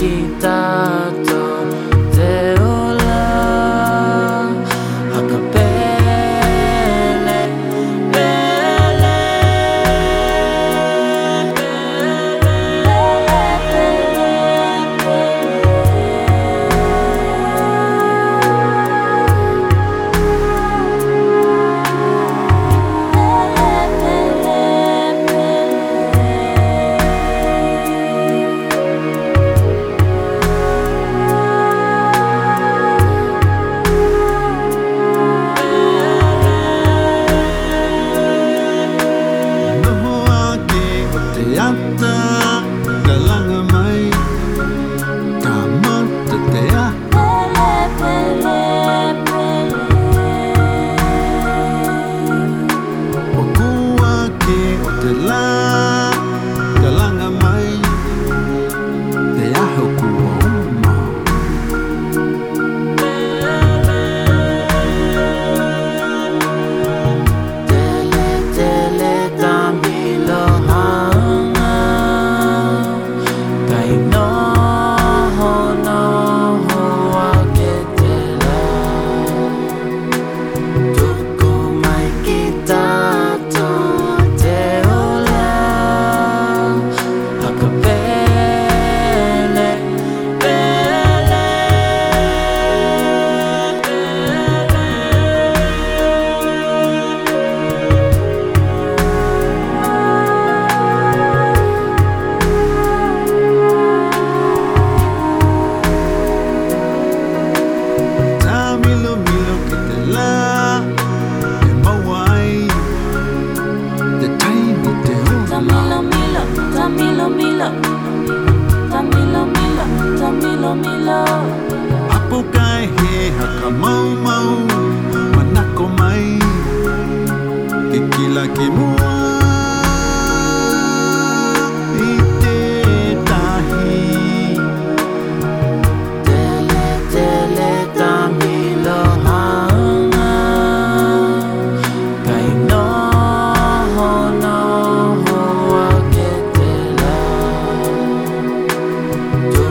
kita to te ola hakapele pele Yata dalang mai kamat tetea Wakua ke otela dalang mai te aho kua uma tele tele tamilo Apo kai he haka mau mau manako mai ke kila ke mua i te tahi tele tele tamilo hanga kai noho noho a ke te la